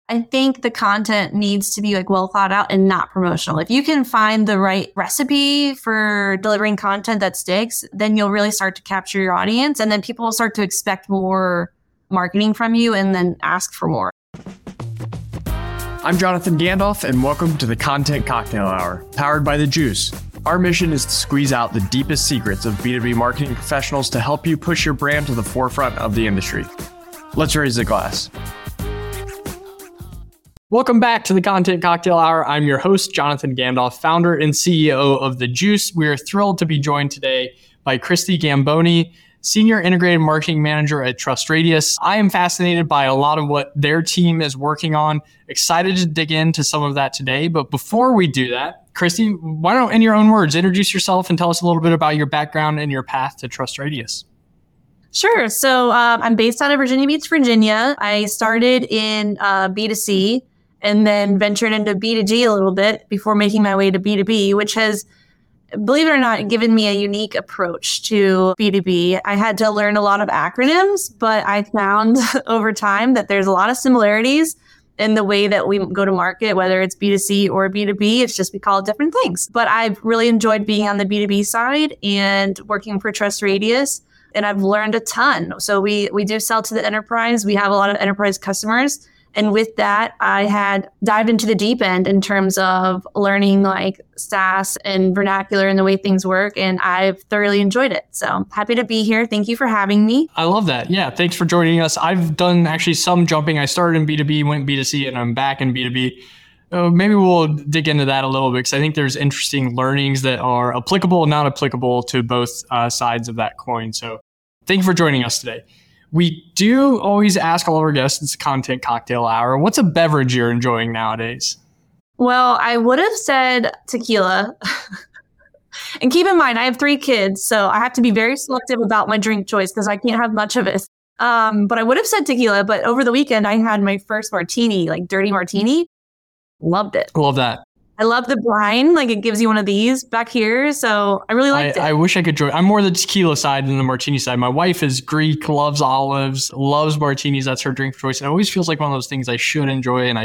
I think the content needs to be like well thought out and not promotional. If you can find the right recipe for delivering content that sticks, then you'll really start to capture your audience. And then people will start to expect more marketing from you and then ask for more. I'm Jonathan Gandalf, and welcome to the Content Cocktail Hour, powered by The Juice. Our mission is to squeeze out the deepest secrets of B2B marketing professionals to help you push your brand to the forefront of the industry. Let's raise a glass. Welcome back to the Content Cocktail Hour. I'm your host, Jonathan Gandalf, founder and CEO of The Juice. We are thrilled to be joined today by Christy Gamboni, Senior Integrated Marketing Manager at TrustRadius. I am fascinated by a lot of what their team is working on. Excited to dig into some of that today. But before we do that, Christy, why don't, in your own words, introduce yourself and tell us a little bit about your background and your path to TrustRadius. Sure. So I'm based out of Virginia Beach, Virginia. I started in B2C and then ventured into B2G a little bit before making my way to B2B, which has, believe it or not, given me a unique approach to B2B. I had to learn a lot of acronyms, but I found over time that there's a lot of similarities in the way that we go to market, whether it's B2C or B2B. It's just we call it different things. But I've really enjoyed being on the B2B side and working for TrustRadius, and I've learned a ton. So we do sell to the enterprise. We have a lot of enterprise customers. And with that, I had dived into the deep end in terms of learning like SaaS and vernacular and the way things work. And I've thoroughly enjoyed it. So happy to be here. Thank you for having me. I love that. Yeah. Thanks for joining us. I've done actually some jumping. I started in B2B, went B2C, and I'm back in B2B. Maybe we'll dig into that a little bit because I think there's interesting learnings that are applicable and not applicable to both sides of that coin. So thank you for joining us today. We do always ask all of our guests, it's a Content Cocktail Hour, what's a beverage you're enjoying nowadays? Well, I would have said tequila. And keep in mind, I have 3 kids, so I have to be very selective about my drink choice because I can't have much of it. But I would have said tequila, but over the weekend, I had my first martini, like dirty martini. Loved it. Love that. I love the brine. Like it gives you one of these back here. So I really liked it. I wish I could join. I'm more the tequila side than the martini side. My wife is Greek, loves olives, loves martinis. That's her drink of choice. And it always feels like one of those things I should enjoy. And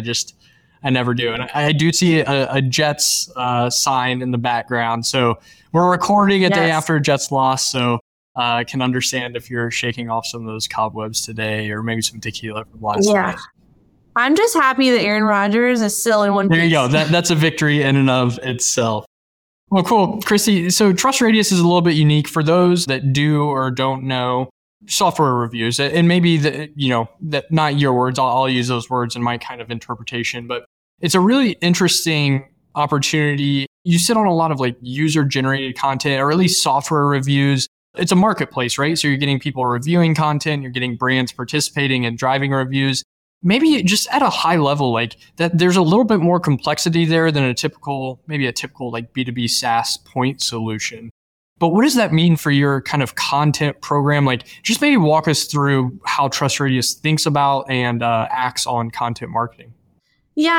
I never do. And I do see a Jets sign in the background. So we're recording a day after a Jets loss. So I can understand if you're shaking off some of those cobwebs today or maybe some tequila from last night. I'm just happy that Aaron Rodgers is still in one piece. There you go. That's a victory in and of itself. Well, cool. Christy, so TrustRadius is a little bit unique for those that do or don't know software reviews. And maybe that not your words, I'll use those words in my kind of interpretation, but it's a really interesting opportunity. You sit on a lot of like user generated content or at least software reviews. It's a marketplace, right? So you're getting people reviewing content, you're getting brands participating and driving reviews. Maybe just at a high level, like that, there's a little bit more complexity there than a typical like B2B SaaS point solution. But what does that mean for your kind of content program? Like just maybe walk us through how TrustRadius thinks about and acts on content marketing. Yeah,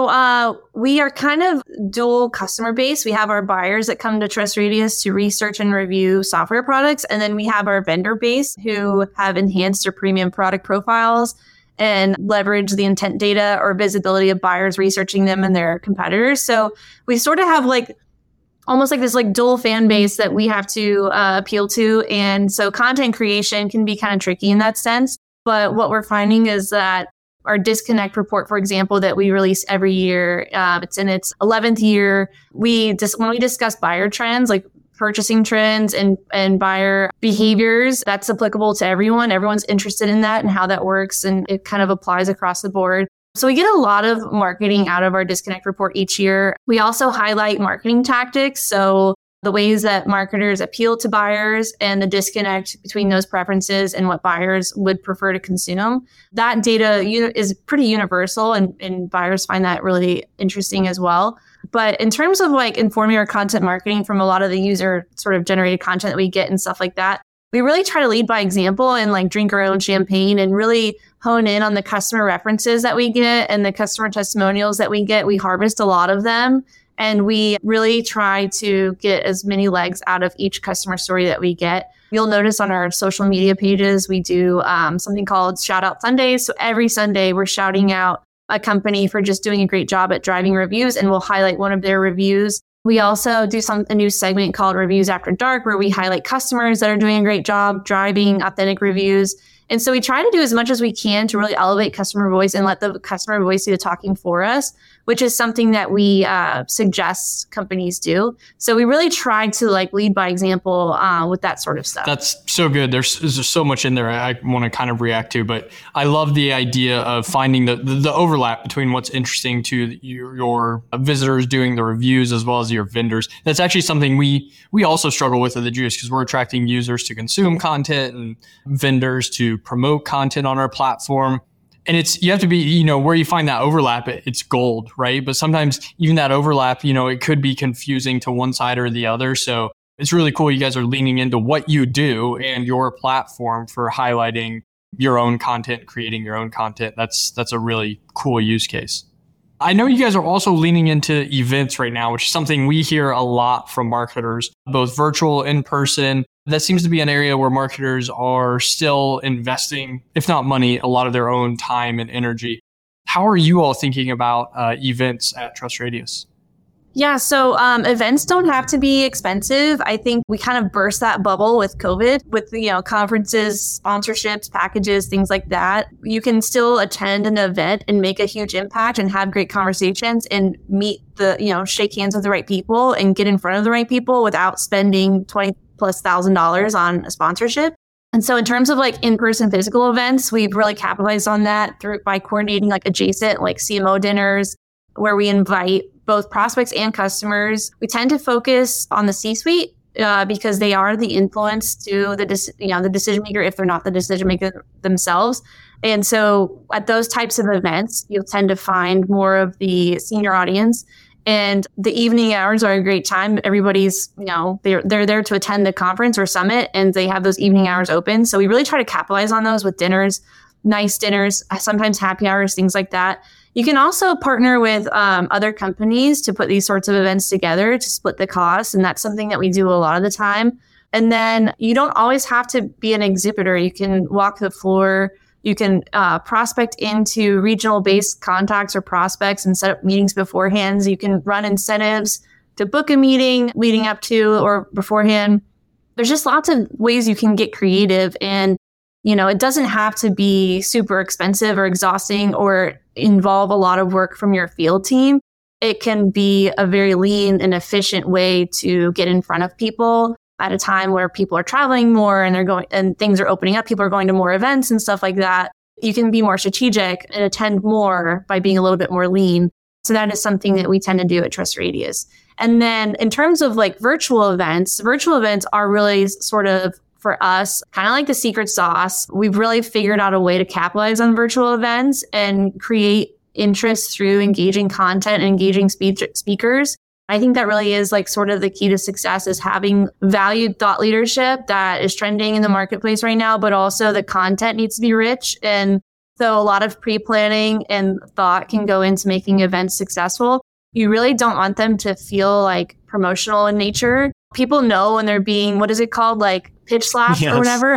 so we are kind of dual customer base. We have our buyers that come to TrustRadius to research and review software products. And then we have our vendor base who have enhanced their premium product profiles and leverage the intent data or visibility of buyers researching them and their competitors. So we sort of have like almost like this like dual fan base that we have to appeal to. And so content creation can be kind of tricky in that sense. But what we're finding is that our disconnect report, for example, that we release every year, it's in its 11th year. When we discuss buyer trends, like purchasing trends and buyer behaviors, that's applicable to everyone. Everyone's interested in that and how that works. And it kind of applies across the board. So we get a lot of marketing out of our disconnect report each year. We also highlight marketing tactics. So the ways that marketers appeal to buyers and the disconnect between those preferences and what buyers would prefer to consume. That data is pretty universal and buyers find that really interesting as well. But in terms of like informing our content marketing from a lot of the user sort of generated content that we get and stuff like that, we really try to lead by example and like drink our own champagne and really hone in on the customer references that we get and the customer testimonials that we get. We harvest a lot of them and we really try to get as many legs out of each customer story that we get. You'll notice on our social media pages, we do something called Shout Out Sundays. So every Sunday we're shouting out a company for just doing a great job at driving reviews, and we'll highlight one of their reviews. We also do a new segment called Reviews After Dark, where we highlight customers that are doing a great job driving authentic reviews. And so we try to do as much as we can to really elevate customer voice and let the customer voice do the talking for us, which is something that we suggest companies do. So we really try to lead by example with that sort of stuff. That's so good. There's so much in there I want to kind of react to, but I love the idea of finding the overlap between what's interesting to your visitors doing the reviews as well as your vendors. That's actually something we also struggle with at the Juice, because we're attracting users to consume content and vendors to promote content on our platform. And you have to be, where you find that overlap, it's gold, right? But sometimes even that overlap, it could be confusing to one side or the other. So it's really cool you guys are leaning into what you do and your platform for highlighting your own content, creating your own content. That's a really cool use case. I know you guys are also leaning into events right now, which is something we hear a lot from marketers, both virtual, in person. That seems to be an area where marketers are still investing, if not money, a lot of their own time and energy. How are you all thinking about events at Trust Radius? Yeah, so events don't have to be expensive. I think we kind of burst that bubble with COVID, with conferences, sponsorships, packages, things like that. You can still attend an event and make a huge impact and have great conversations and meet shake hands with the right people and get in front of the right people without spending $20,000+ on a sponsorship. And so in terms of in-person physical events, we've really capitalized on that by coordinating adjacent CMO dinners where we invite both prospects and customers. We tend to focus on the C-suite because they are the influence to the decision maker if they're not the decision maker themselves. And so at those types of events, you'll tend to find more of the senior audience. And the evening hours are a great time. Everybody's, they're there to attend the conference or summit, and they have those evening hours open. So we really try to capitalize on those with dinners, nice dinners, sometimes happy hours, things like that. You can also partner with other companies to put these sorts of events together to split the cost. And that's something that we do a lot of the time. And then you don't always have to be an exhibitor. You can walk the floor. You can prospect into regional-based contacts or prospects and set up meetings beforehand. You can run incentives to book a meeting leading up to or beforehand. There's just lots of ways you can get creative. And, it doesn't have to be super expensive or exhausting or involve a lot of work from your field team. It can be a very lean and efficient way to get in front of people at a time where people are traveling more and things are opening up. People are going to more events and stuff like that. You can be more strategic and attend more by being a little bit more lean. So that is something that we tend to do at Trust Radius. And then in terms of virtual events are really sort of, for us, kind of like the secret sauce. We've really figured out a way to capitalize on virtual events and create interest through engaging content and engaging speakers. I think that really is sort of the key to success, is having valued thought leadership that is trending in the marketplace right now, but also the content needs to be rich. And so a lot of pre-planning and thought can go into making events successful. You really don't want them to feel promotional in nature. People know when they're being, what is it called? Pitch slapped or whatever.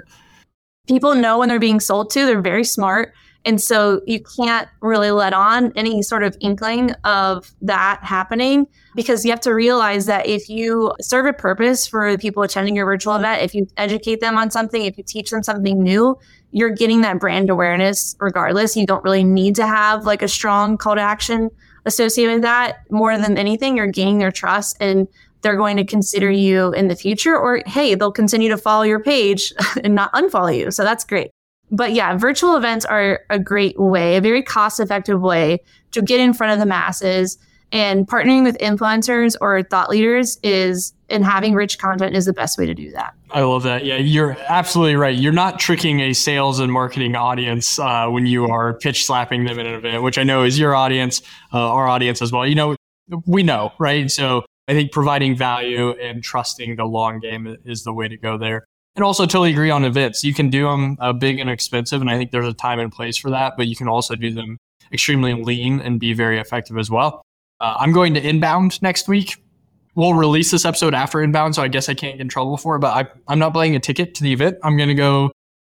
People know when they're being sold to. They're very smart. And so you can't really let on any sort of inkling of that happening, because you have to realize that if you serve a purpose for the people attending your virtual event, if you educate them on something, if you teach them something new, you're getting that brand awareness regardless. You don't really need to have a strong call to action associated with that. More than anything, you're gaining their trust and they're going to consider you in the future, or hey, they'll continue to follow your page and not unfollow you. So that's great. But yeah, virtual events are a great way, a very cost-effective way to get in front of the masses. And partnering with influencers or thought leaders and having rich content is the best way to do that. I love that. Yeah, you're absolutely right. You're not tricking a sales and marketing audience when you are pitch slapping them in an event, which I know is your audience, our audience as well. We know, right? So I think providing value and trusting the long game is the way to go there. And also totally agree on events. You can do them big and expensive, and I think there's a time and place for that, but you can also do them extremely lean and be very effective as well. I'm going to Inbound next week. We'll release this episode after Inbound, so I guess I can't get in trouble for it, but I'm not buying a ticket to the event. I'm going to go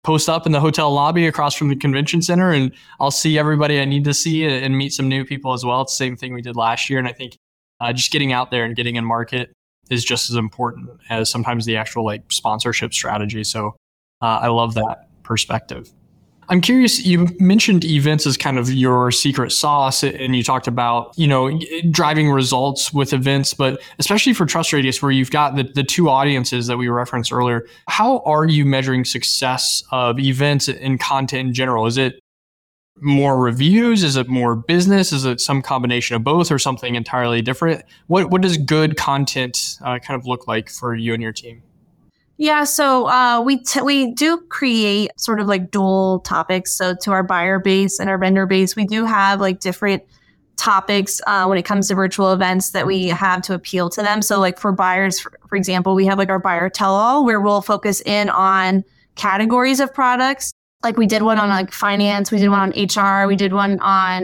post up in the hotel lobby across from the convention center, and I'll see everybody I need to see and meet some new people as well. It's the same thing we did last year. And I think just getting out there and getting in market is just as important as sometimes the actual like sponsorship strategy. So I love that perspective. I'm curious, you mentioned events as kind of your secret sauce, and you talked about, driving results with events, but especially for Trust Radius, where you've got the two audiences that we referenced earlier, how are you measuring success of events and content in general? Is it more reviews? Is it more business? Is it some combination of both or something entirely different? What does good content kind of look like for you and your team? Yeah, so we do create sort of like dual topics. So to our buyer base and our vendor base, we do have like different topics when it comes to virtual events that we have to appeal to them. So like for buyers, for example, we have like our buyer tell-all where we'll focus in on categories of products. Like we did one on like finance, we did one on HR, we're doing one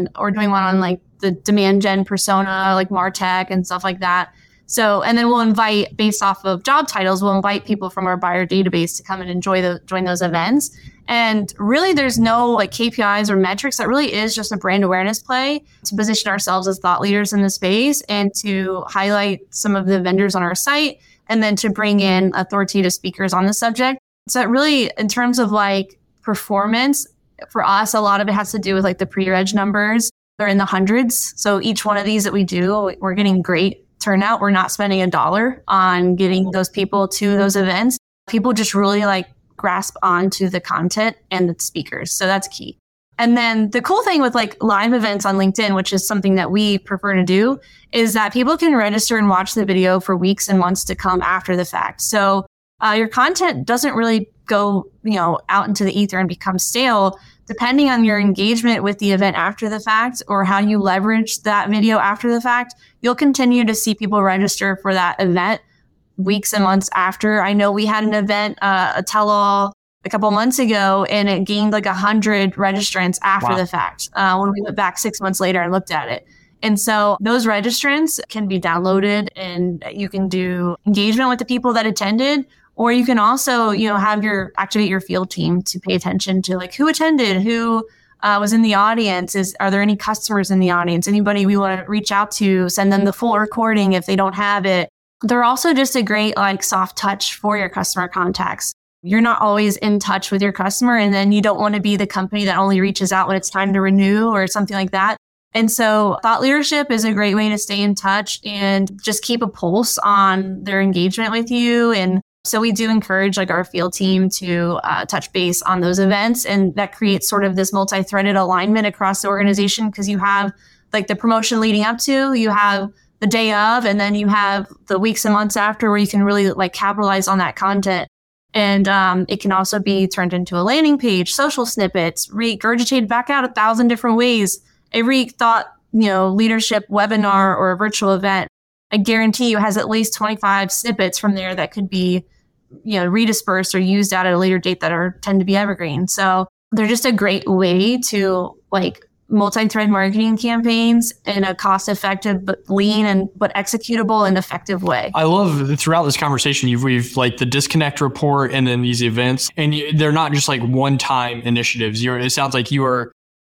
on like the demand gen persona, like MarTech and stuff like that. So, and then we'll invite, based off of job titles, we'll invite people from our buyer database to come and join those events. And really, there's no like KPIs or metrics. That really is just a brand awareness play to position ourselves as thought leaders in the space and to highlight some of the vendors on our site, and then to bring in authoritative speakers on the subject. So it really, in terms of like performance, for us, a lot of it has to do with like the pre-reg numbers. They're in the hundreds. So each one of these that we do, we're getting great turnout. We're not spending $1 on getting those people to those events. People just really like grasp onto the content and the speakers. So that's key. And then the cool thing with like live events on LinkedIn, which is something that we prefer to do, is that people can register and watch the video for weeks and months to come after the fact. So your content doesn't really go, out into the ether and become stale. Depending on your engagement with the event after the fact or how you leverage that video after the fact, you'll continue to see people register for that event weeks and months after. I know we had an event, a tell-all a couple months ago, and it gained like 100 registrants after the fact when we went back 6 months later and looked at it. And so those registrants can be downloaded, and you can do engagement with the people that attended. Or you can also, activate your field team to pay attention to like who attended, who was in the audience. Are there any customers in the audience? Anybody we want to reach out to, send them the full recording if they don't have it. They're also just a great like soft touch for your customer contacts. You're not always in touch with your customer, and then you don't want to be the company that only reaches out when it's time to renew or something like that. And so thought leadership is a great way to stay in touch and just keep a pulse on their engagement with you. And so we do encourage like our field team to touch base on those events, and that creates sort of this multi-threaded alignment across the organization, because you have like the promotion leading up to, you have the day of, and then you have the weeks and months after where you can really like capitalize on that content. And it can also be turned into a landing page, social snippets, regurgitated back out 1,000 different ways. Every thought, leadership webinar or a virtual event, I guarantee you has at least 25 snippets from there that could be, redispersed or used out at a later date that tend to be evergreen. So they're just a great way to like multi-thread marketing campaigns in a cost-effective but lean but executable and effective way. I love throughout this conversation, we've like the disconnect report and then these events, and they're not just like one-time initiatives. It sounds like you are,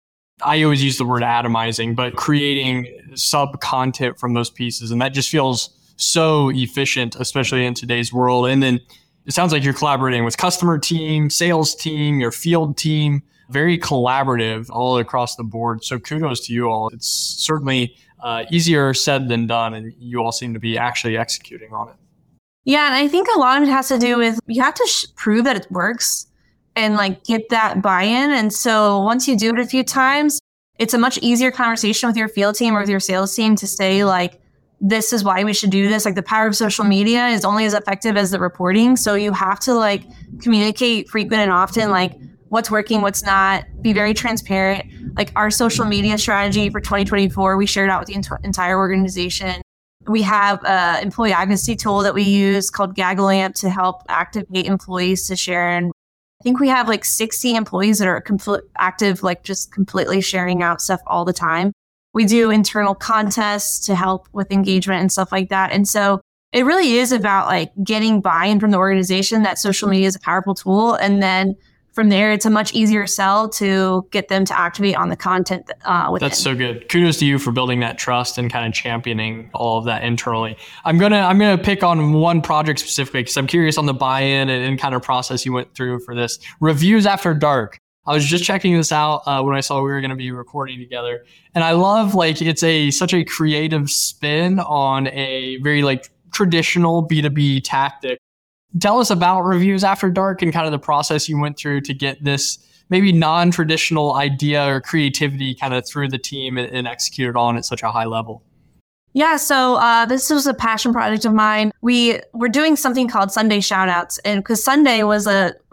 I always use the word atomizing, but creating sub-content from those pieces. And that just feels so efficient, especially in today's world. And then it sounds like you're collaborating with customer team, sales team, your field team, very collaborative all across the board. So kudos to you all. It's certainly easier said than done, and you all seem to be actually executing on it. Yeah, and I think a lot of it has to do with you have to prove that it works and like get that buy-in. And so once you do it a few times, it's a much easier conversation with your field team or with your sales team to say like, this is why we should do this. Like the power of social media is only as effective as the reporting. So you have to like communicate frequent and often, like what's working, what's not, be very transparent. Like our social media strategy for 2024, we shared out with the entire organization. We have an employee advocacy tool that we use called GaggleAmp to help activate employees to share. And I think we have like 60 employees that are active, like just completely sharing out stuff all the time. We do internal contests to help with engagement and stuff like that. And so it really is about like getting buy-in from the organization that social media is a powerful tool. And then from there, it's a much easier sell to get them to activate on the content within. That's so good. Kudos to you for building that trust and kind of championing all of that internally. I'm gonna pick on one project specifically because I'm curious on the buy-in and kind of process you went through for this. Reviews After Dark. I was just checking this out when I saw we were going to be recording together, and I love it's such a creative spin on a very like traditional B2B tactic. Tell us about Reviews After Dark and kind of the process you went through to get this maybe non-traditional idea or creativity kind of through the team and executed on at such a high level. Yeah, so this was a passion project of mine. We were doing something called Sunday Shoutouts, and because Sunday was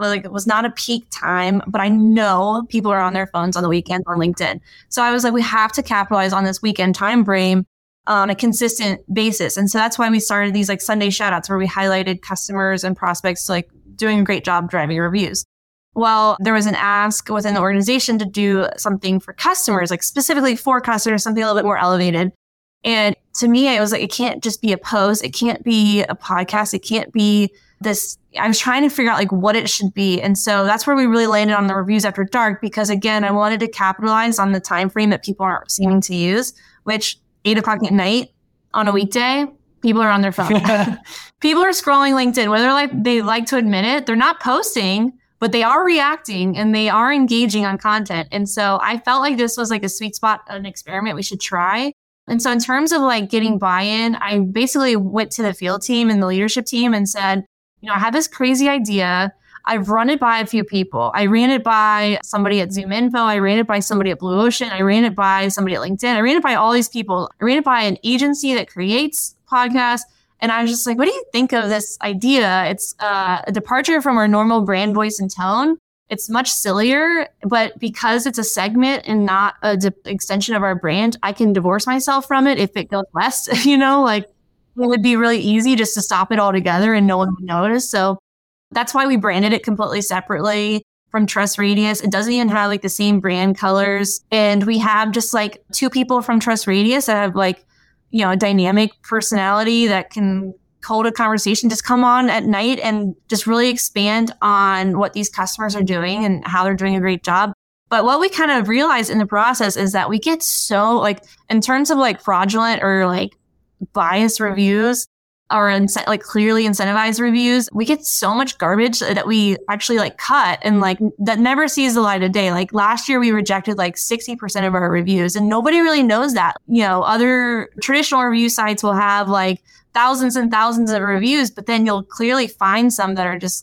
not a peak time, but I know people are on their phones on the weekend on LinkedIn. So I was like, we have to capitalize on this weekend time frame on a consistent basis. And so that's why we started these like Sunday shoutouts where we highlighted customers and prospects like doing a great job driving reviews. Well, there was an ask within the organization to do something for customers, like specifically for customers, something a little bit more elevated. And to me, it was like, it can't just be a post. It can't be a podcast. It can't be this. I was trying to figure out like what it should be. And so that's where we really landed on the Reviews After Dark, because again, I wanted to capitalize on the time frame that people aren't seeming to use, which 8:00 at night on a weekday, people are on their phone. People are scrolling LinkedIn, whether they like to admit it, they're not posting, but they are reacting and they are engaging on content. And so I felt like this was like a sweet spot, an experiment we should try. And so in terms of like getting buy-in, I basically went to the field team and the leadership team and said, I have this crazy idea. I've run it by a few people. I ran it by somebody at ZoomInfo. I ran it by somebody at Blue Ocean. I ran it by somebody at LinkedIn. I ran it by all these people. I ran it by an agency that creates podcasts. And I was just like, what do you think of this idea? It's a departure from our normal brand voice and tone. It's much sillier, but because it's a segment and not an extension of our brand, I can divorce myself from it if it goes west, it would be really easy just to stop it all together and no one would notice. So that's why we branded it completely separately from Trust Radius. It doesn't even have like the same brand colors. And we have just like two people from Trust Radius that have like, a dynamic personality that can hold a conversation, just come on at night and just really expand on what these customers are doing and how they're doing a great job. But what we kind of realized in the process is that we get so like, in terms of like fraudulent or like biased reviews, or like clearly incentivized reviews, we get so much garbage that we actually like cut and like that never sees the light of day. Like last year we rejected like 60% of our reviews and nobody really knows that. Other traditional review sites will have like thousands and thousands of reviews, but then you'll clearly find some that are just,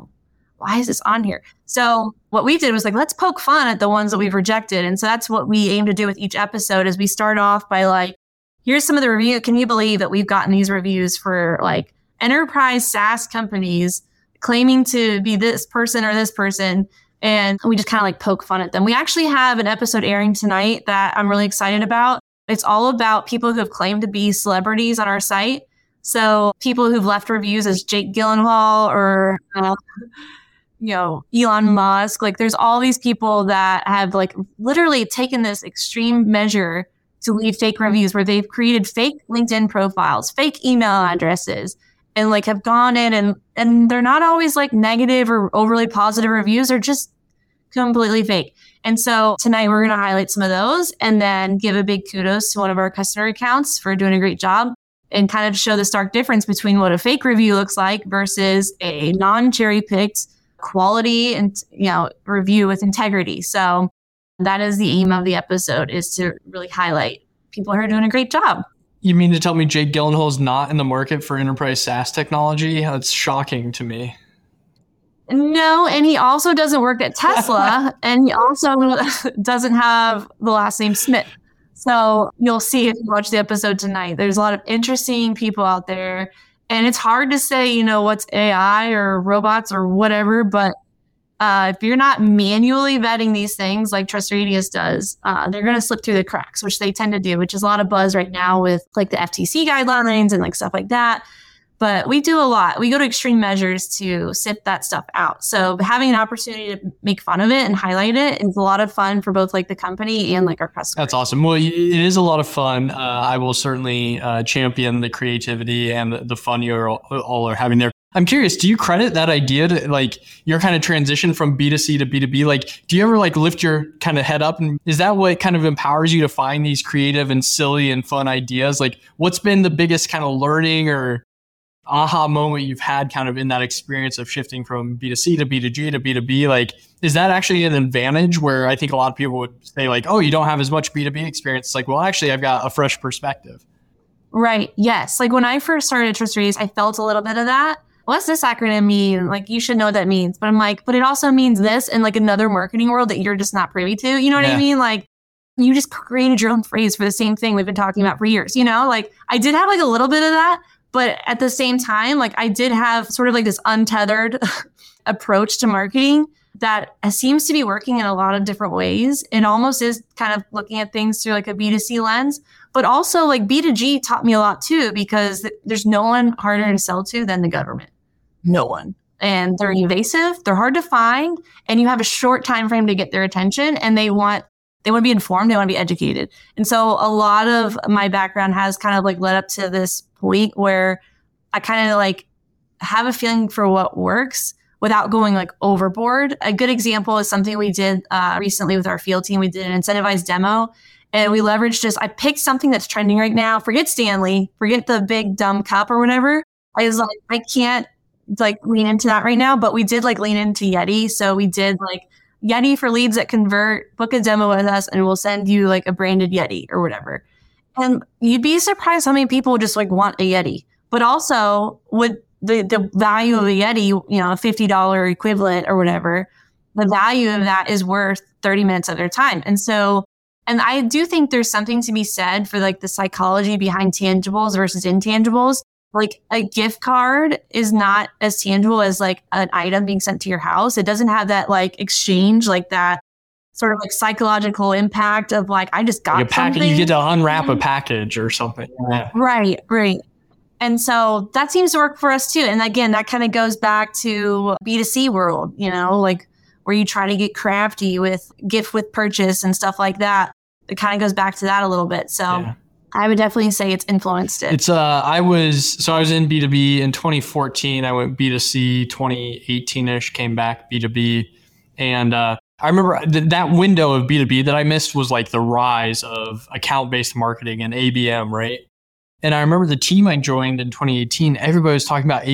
why is this on here? So what we did was like, let's poke fun at the ones that we've rejected. And so that's what we aim to do with each episode is we start off by like, here's some of the review. Can you believe that we've gotten these reviews for like enterprise SaaS companies claiming to be this person or this person? And we just kind of like poke fun at them. We actually have an episode airing tonight that I'm really excited about. It's all about people who have claimed to be celebrities on our site. So people who've left reviews as Jake Gyllenhaal or, Elon Musk. Like there's all these people that have like literally taken this extreme measure to leave fake reviews where they've created fake LinkedIn profiles, fake email addresses, and like have gone in and they're not always like negative or overly positive reviews. They're just completely fake. And so tonight we're going to highlight some of those and then give a big kudos to one of our customer accounts for doing a great job and kind of show the stark difference between what a fake review looks like versus a non-cherry picked quality and, review with integrity. So that is the aim of the episode, is to really highlight people who are doing a great job. You mean to tell me Jake Gyllenhaal is not in the market for enterprise SaaS technology? That's shocking to me. No, and he also doesn't work at Tesla, and he also doesn't have the last name Smith. So you'll see if you watch the episode tonight. There's a lot of interesting people out there, and it's hard to say, what's AI or robots or whatever, but if you're not manually vetting these things like Trust Radius does, they're going to slip through the cracks, which they tend to do, which is a lot of buzz right now with like the FTC guidelines and like stuff like that. But we do a lot. We go to extreme measures to sift that stuff out. So having an opportunity to make fun of it and highlight it is a lot of fun for both like the company and like our customers. That's awesome. Well, it is a lot of fun. I will certainly champion the creativity and the fun you all are having there. I'm curious, do you credit that idea to like your kind of transition from B2C to B2B? Like, do you ever like lift your kind of head up, and is that what kind of empowers you to find these creative and silly and fun ideas? Like, what's been the biggest kind of learning or aha moment you've had kind of in that experience of shifting from B2C to B2G to B2B? Like, is that actually an advantage where I think a lot of people would say like, oh, you don't have as much B2B experience? It's like, well, actually I've got a fresh perspective. Right. Yes. Like when I first started at Trust Radius, I felt a little bit of that. What's this acronym mean? Like, you should know what that means. But I'm like, but it also means this in like another marketing world that you're just not privy to. You know what I mean? Like, you just created your own phrase for the same thing we've been talking about for years. You know, like I did have like a little bit of that. But at the same time, like I did have sort of like this untethered approach to marketing that seems to be working in a lot of different ways. It almost is kind of looking at things through like a B2C lens, but also like B2G taught me a lot too, because there's no one harder to sell to than the government. No one. And they're evasive, they're hard to find, and you have a short time frame to get their attention, and they want to be informed, they want to be educated. And so a lot of my background has kind of like led up to this point where I kind of like have a feeling for what works without going like overboard. A good example is something we did recently with our field team. We did an incentivized demo, and we leveraged just, I picked something that's trending right now. Forget Stanley, forget the big dumb cup or whatever. I was like, I can't like lean into that right now, but we did like lean into Yeti. So we did like Yeti for leads that convert, book a demo with us, and we'll send you like a branded Yeti or whatever. And you'd be surprised how many people just like want a Yeti, but also would the value of a Yeti, you know, a $50 equivalent or whatever, the value of that is worth 30 minutes of their time. And so, and I do think there's something to be said for like the psychology behind tangibles versus intangibles. Like a gift card is not as tangible as like an item being sent to your house. It doesn't have that like exchange, like that sort of like psychological impact of like, I just got like a package. something. You get to unwrap a package or something. Yeah. Right. And so that seems to work for us too. And again, that kind of goes back to B2C world, you know, like where you try to get crafty with gift with purchase and stuff like that. It kind of goes back to that a little bit. So yeah. I would definitely say it's influenced it. It's I was in B2B in 2014. I went B2C 2018-ish, came back B2B. And I remember that window of B2B that I missed was like the rise of account-based marketing and ABM, right? And I remember the team I joined in 2018, everybody was talking about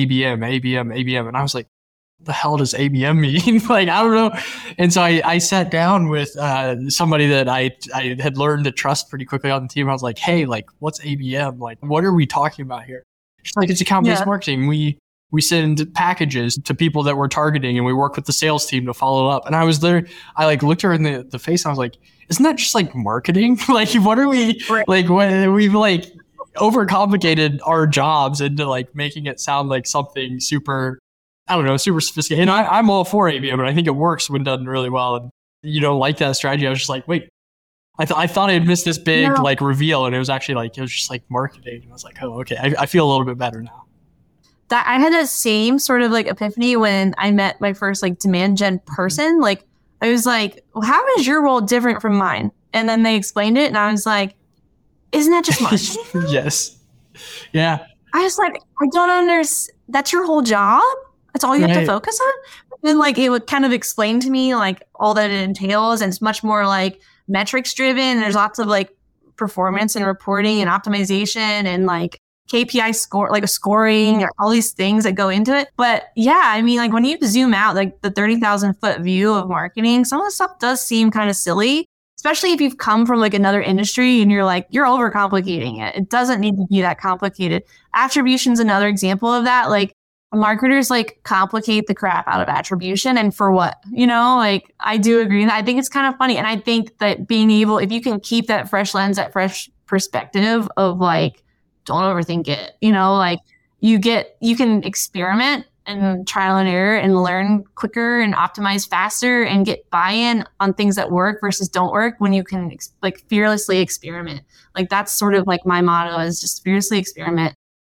ABM. And I was like, what the hell does ABM mean? Like, I don't know. And so I sat down with somebody that I had learned to trust pretty quickly on the team. I was like, hey, like, what's ABM? Like, what are we talking about here? She's like, it's account-based marketing. We send packages to people that we're targeting, and we work with the sales team to follow up. And I was there. I like looked her in the face, and I was like, isn't that just like marketing? Like, what are we like? What we've like overcomplicated our jobs into like making it sound like something super, I don't know, super sophisticated. And I'm all for ABM, but I think it works when done really well. And you don't like that strategy. I was just like, wait, I thought I had missed this big like reveal, and it was actually like, it was just like marketing. And I was like, oh, okay. I feel a little bit better now. That I had that same sort of like epiphany when I met my first like demand gen person. Like I was like, well, how is your role different from mine? And then they explained it, and I was like, isn't that just marketing? Yes. Yeah. I was like, I don't understand. That's your whole job? That's all you have to focus on? But then like it would kind of explain to me like all that it entails, and it's much more like metrics driven. There's lots of like performance and reporting and optimization and like KPI score, like a scoring, or all these things that go into it. But yeah, I mean, like when you zoom out, like the 30,000 foot view of marketing, some of the stuff does seem kind of silly, especially if you've come from like another industry and you're like, you're overcomplicating it. It doesn't need to be that complicated. Attribution's another example of that. Like marketers like complicate the crap out of attribution, and for what? You know, like I do agree that I think it's kind of funny. And I think that being able, if you can keep that fresh lens, that fresh perspective of like, don't overthink it, you know, like you can experiment and trial and error and learn quicker and optimize faster and get buy-in on things that work versus don't work when you can like fearlessly experiment. Like that's sort of like my motto is just fearlessly experiment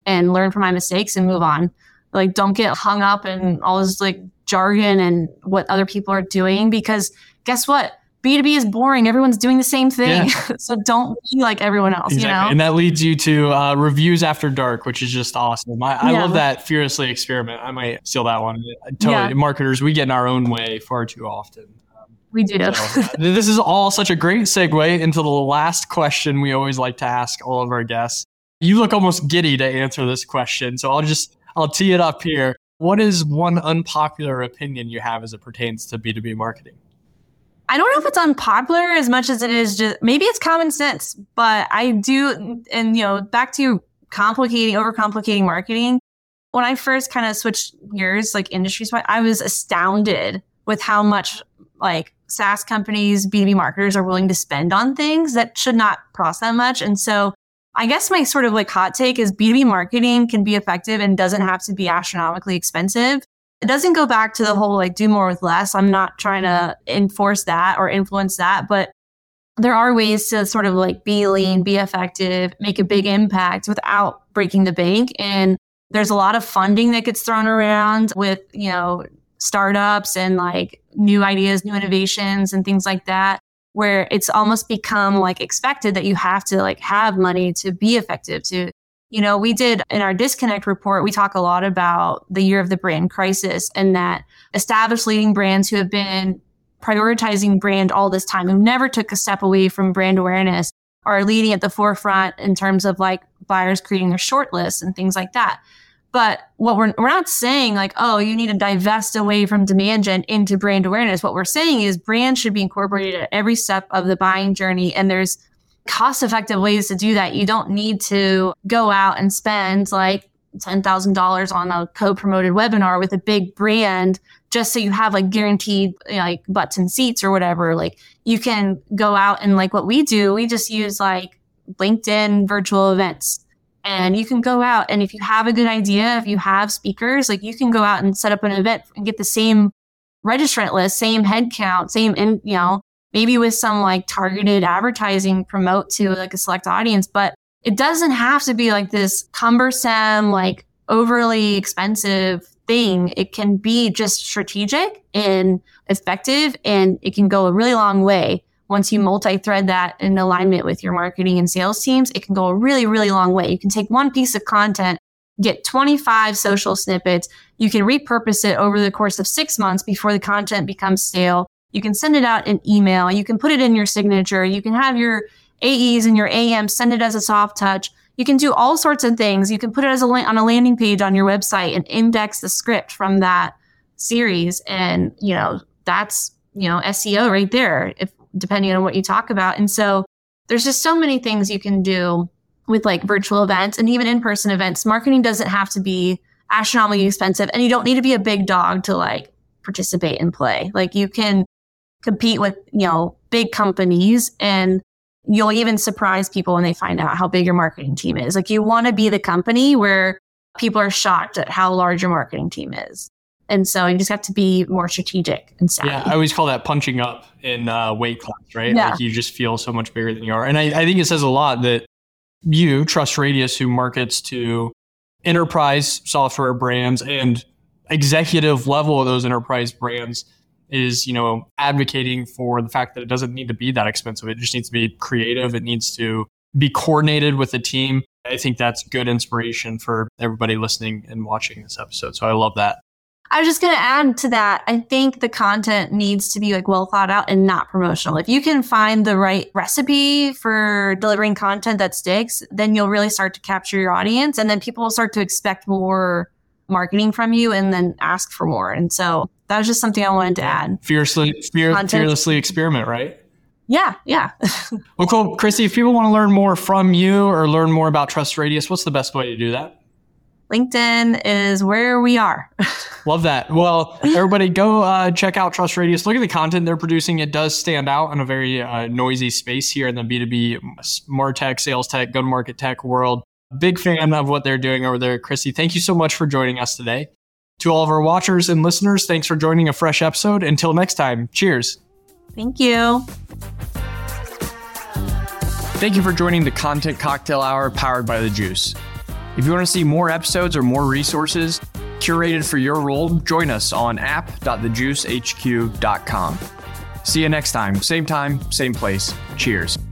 and learn from my mistakes and move on. Like, don't get hung up in all this like jargon and what other people are doing, because guess what? B2B is boring. Everyone's doing the same thing. Yeah. So don't be like everyone else, exactly. You know? And that leads you to Reviews After Dark, which is just awesome. I love that Fearlessly Experiment. I might steal that one. Totally. Marketers, we get in our own way far too often. We do. So, this is all such a great segue into the last question we always like to ask all of our guests. You look almost giddy to answer this question, so I'll tee it up here. What is one unpopular opinion you have as it pertains to B2B marketing? I don't know if it's unpopular as much as it is just, maybe it's common sense, but I do, and back to overcomplicating marketing. When I first kind of switched gears, like industries, I was astounded with how much like SaaS companies, B2B marketers are willing to spend on things that should not cost that much. And so I guess my sort of like hot take is B2B marketing can be effective and doesn't have to be astronomically expensive. It doesn't go back to the whole like do more with less. I'm not trying to enforce that or influence that, but there are ways to sort of like be lean, be effective, make a big impact without breaking the bank. And there's a lot of funding that gets thrown around with, startups and like new ideas, new innovations and things like that, where it's almost become like expected that you have to like have money to be effective. We did in our Disconnect report, we talk a lot about the year of the brand crisis, and that established leading brands who have been prioritizing brand all this time, who never took a step away from brand awareness, are leading at the forefront in terms of like buyers creating their short lists and things like that. But what we're not saying like, oh, you need to divest away from demand gen into brand awareness. What we're saying is brands should be incorporated at every step of the buying journey. And there's cost-effective ways to do that. You don't need to go out and spend like $10,000 on a co-promoted webinar with a big brand just so you have like guaranteed like butts and seats or whatever. Like you can go out and like what we do, we just use like LinkedIn virtual events. And you can go out, and if you have a good idea, if you have speakers, like you can go out and set up an event and get the same registrant list, same head count, maybe with some like targeted advertising promote to like a select audience. But it doesn't have to be like this cumbersome, like overly expensive thing. It can be just strategic and effective, and it can go a really long way. Once you multi-thread that in alignment with your marketing and sales teams, it can go a really, really long way. You can take one piece of content, get 25 social snippets. You can repurpose it over the course of 6 months before the content becomes stale. You can send it out in email. You can put it in your signature. You can have your AEs and your AMs send it as a soft touch. You can do all sorts of things. You can put it as on a landing page on your website and index the script from that series. And, that's, SEO right there, depending on what you talk about. And so there's just so many things you can do with like virtual events and even in-person events. Marketing doesn't have to be astronomically expensive, and you don't need to be a big dog to like participate and play. Like you can compete with, big companies, and you'll even surprise people when they find out how big your marketing team is. Like you want to be the company where people are shocked at how large your marketing team is. And so you just have to be more strategic and savvy. Yeah, I always call that punching up in weight class, right? Yeah. Like you just feel so much bigger than you are. And I think it says a lot that you, TrustRadius, who markets to enterprise software brands and executive level of those enterprise brands, is, advocating for the fact that it doesn't need to be that expensive. It just needs to be creative. It needs to be coordinated with the team. I think that's good inspiration for everybody listening and watching this episode. So I love that. I was just going to add to that. I think the content needs to be like well thought out and not promotional. If you can find the right recipe for delivering content that sticks, then you'll really start to capture your audience, and then people will start to expect more marketing from you and then ask for more. And so that was just something I wanted to add. Fearlessly experiment, right? Yeah. Well, cool. Chrissy, if people want to learn more from you or learn more about TrustRadius, what's the best way to do that? LinkedIn is where we are. Love that. Well, everybody go check out TrustRadius. Look at the content they're producing. It does stand out in a very noisy space here in the B2B MarTech, sales tech, go-to-market tech world. Big fan of what they're doing over there. Chrissy, thank you so much for joining us today. To all of our watchers and listeners, thanks for joining a fresh episode. Until next time, cheers. Thank you. Thank you for joining the Content Cocktail Hour powered by The Juice. If you want to see more episodes or more resources curated for your role, join us on app.thejuicehq.com. See you next time, same place. Cheers.